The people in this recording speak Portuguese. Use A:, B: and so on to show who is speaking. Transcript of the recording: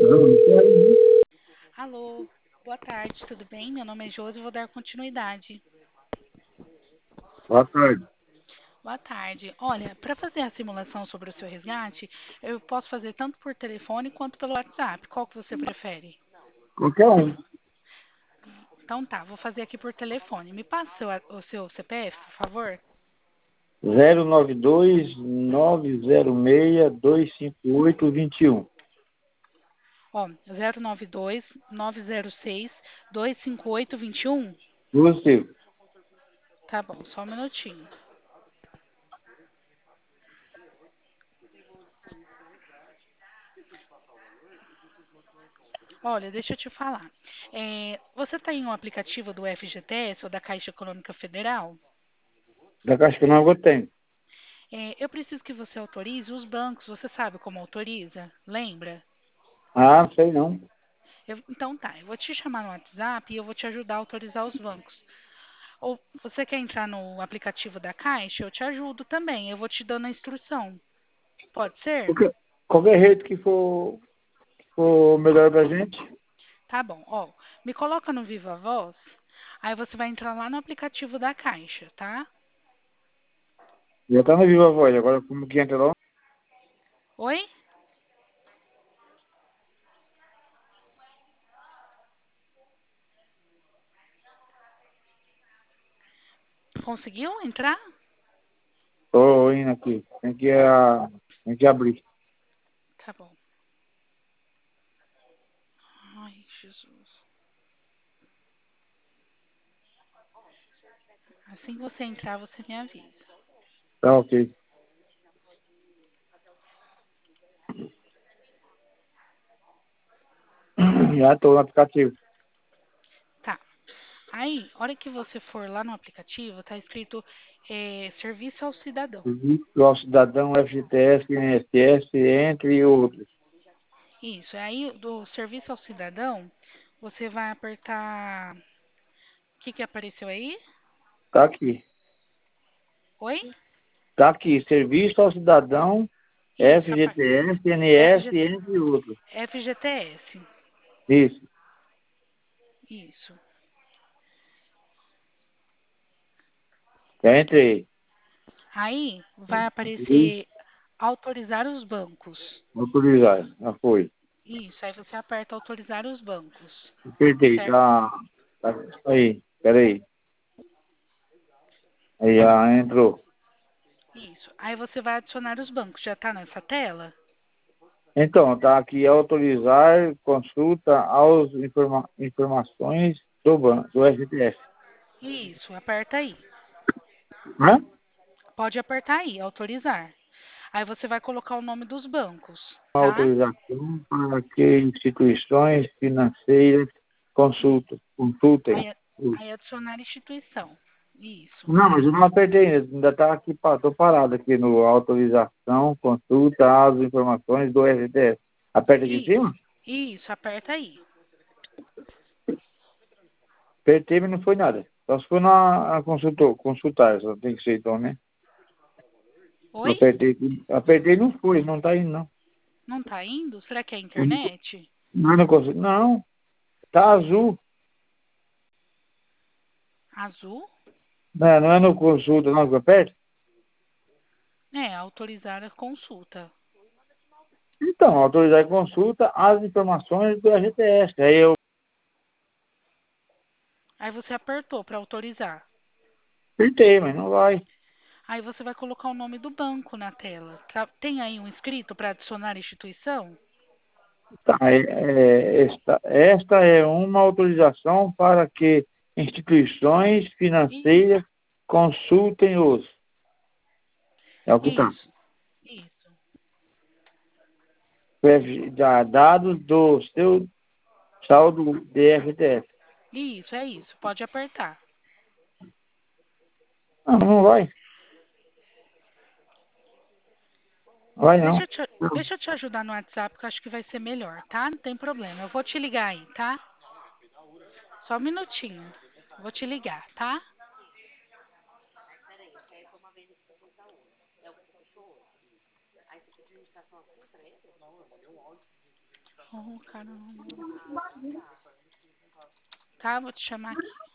A: Não, isso aí, né?
B: Alô, boa tarde, tudo bem? Meu nome é Josi e vou dar continuidade.
A: Boa tarde.
B: Boa tarde. Olha, para fazer a simulação sobre o seu resgate, eu posso fazer tanto por telefone quanto pelo WhatsApp. Qual que você prefere?
A: Qualquer um.
B: Então tá, vou fazer aqui por telefone. Me passa o seu CPF, por favor?
A: 092-906-258-21.
B: Ó, 092 906 25821.
A: Você.
B: Tá bom, só um minutinho. Olha, deixa eu te falar. Você está em um aplicativo do FGTS ou da Caixa Econômica Federal?
A: Da Caixa Econômica eu tenho.
B: Eu preciso que você autorize os bancos. Você sabe como autoriza? Lembra?
A: Ah, não sei não.
B: Então tá, eu vou te chamar no WhatsApp e eu vou te ajudar a autorizar os bancos. Ou você quer entrar no aplicativo da Caixa? Eu te ajudo também. Eu vou te dando a instrução. Pode ser?
A: Qualquer jeito que for melhor pra gente.
B: Tá bom. Ó, me coloca no Viva Voz. Aí você vai entrar lá no aplicativo da Caixa, tá?
A: Já tá no Viva Voz. Agora como que entra lá?
B: Oi? Conseguiu entrar?
A: Tô indo aqui. Tem que abrir.
B: Tá bom. Ai, Jesus. Assim que você entrar, você me avisa.
A: Tá ok. Já tô no aplicativo.
B: Tá. Aí, hora que você for lá no aplicativo, tá escrito Serviço ao Cidadão.
A: Serviço ao Cidadão, FGTS, INSS, entre outros.
B: Isso. Aí, do Serviço ao Cidadão, você vai apertar. O que que apareceu aí?
A: Tá aqui.
B: Oi?
A: Tá aqui. Serviço ao Cidadão,
B: Isso.
A: FGTS, INSS, entre outros.
B: FGTS.
A: Isso.
B: Isso.
A: Já entrei.
B: Aí, vai aparecer autorizar os bancos.
A: Autorizar. Já foi.
B: Isso. Aí você aperta autorizar os bancos.
A: Apertei.
B: Certo?
A: Tá. Aí. Peraí. Aí já entrou.
B: Isso. Aí você vai adicionar os bancos. Já tá nessa tela?
A: Então, tá aqui autorizar consulta aos informações do banco, do FGTS.
B: Isso. Aperta aí.
A: Hã?
B: Pode apertar aí, autorizar. Aí você vai colocar o nome dos bancos, tá?
A: Autorização para que instituições financeiras consultem.
B: Aí, aí adicionar instituição. Isso.
A: Não, mas eu não apertei ainda. Ainda tá aqui, tô parado aqui no autorização, consulta as informações do FGTS. Aperta aqui em
B: Isso.
A: cima?
B: Isso, aperta aí.
A: Apertei, mas não foi nada. Só se for na consultar, só tem que ser então, né?
B: Oi?
A: Apertei não foi, não tá indo não.
B: Não tá indo? Será que é a internet?
A: Não, não consigo. Não, tá azul.
B: Azul?
A: Não é no consulta não que eu aperto?
B: É, autorizar a consulta.
A: Então, autorizar a consulta as informações do FGTS. Aí eu
B: Aí você apertou para autorizar.
A: apertei, mas não vai.
B: Aí você vai colocar o nome do banco na tela. Tem aí um escrito para adicionar instituição?
A: Tá, esta é uma autorização para que instituições
B: Isso.
A: financeiras consultem os. É o que está.
B: Isso. Isso.
A: Dados do seu saldo de FGTS.
B: Isso, é isso. Pode apertar.
A: Não, não vai. Vai não.
B: Deixa eu te ajudar no WhatsApp, que eu acho que vai ser melhor, tá? Não tem problema. Eu vou te ligar aí, tá? Só um minutinho. Vou te ligar, tá? Oh, caramba. Tá, vou te chamar aqui.